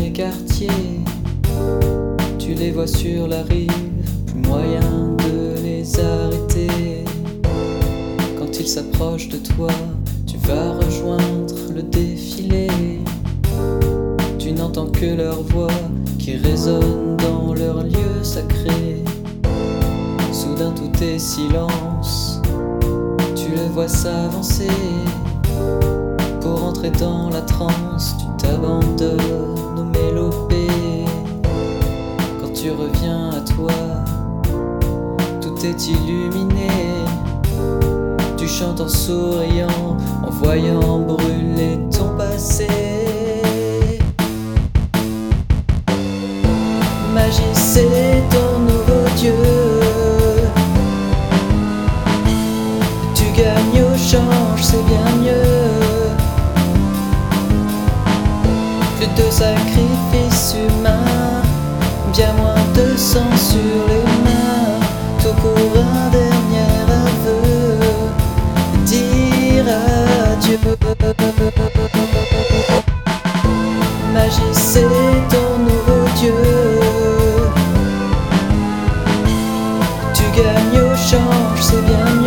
les quartiers, tu les vois sur la rive, plus moyen de les arrêter. Quand ils s'approchent de toi, tu vas rejoindre le défilé. Tu n'entends que leur voix qui résonne dans leur lieu sacré. Soudain tout est silence, tu le vois s'avancer. Pour entrer dans la transe, tu t'abandonnes aux mélopées. Quand tu reviens à toi, tout est illuminé. Tu chantes en souriant, en voyant brûler ton passé. Magie, c'est ton nouveau Dieu. Tu gagnes au change, c'est bien mieux. Plus de sacrifices humains, bien moins de sang sur les mains. Tout pour un dernier aveu, dire adieu. Magie, c'est ton nouveau Dieu. Tu gagnes au change, c'est bien mieux.